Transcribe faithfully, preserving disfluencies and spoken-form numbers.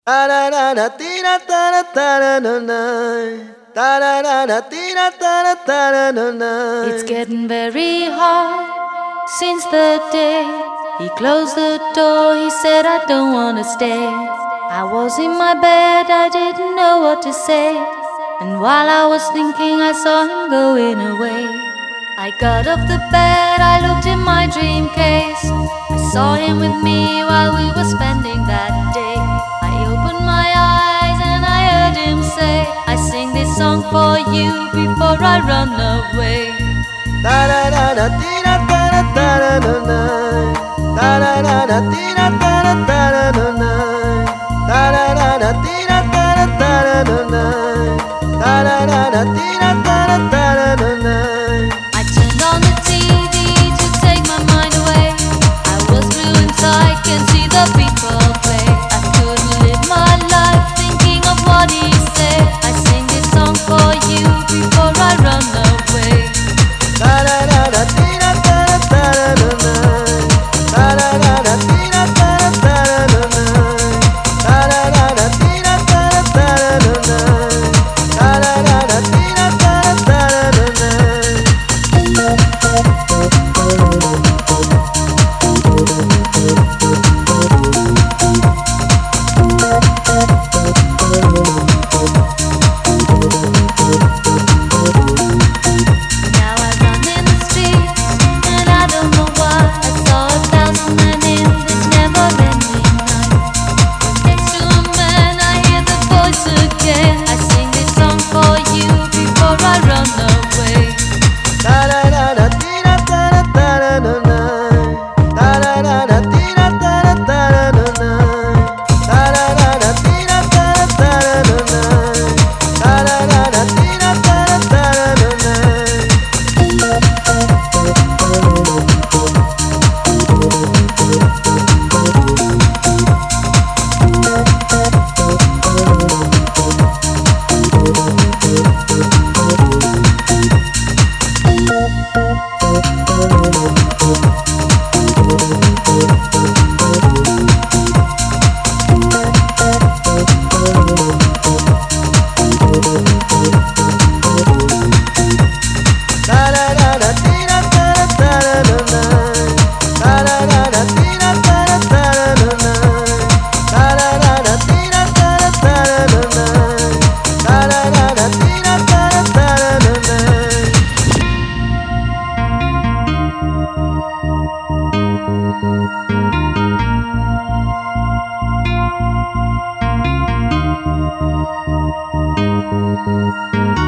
It's getting very hard since the day he closed the door. He said, I don't wanna stay. I was in my bed, I didn't know what to say. And while I was thinking, I saw him going away. I got off the bed, I looked in my dream case. I saw him with me while we were spending that day. I opened my eyes and I heard him say, I sing this song for you before I run away. I turned on the T V to take my mind away. I was blue inside, can see the people play. I couldn't live my life thinking of what he said. I sing this song for you before I run away. Thank you.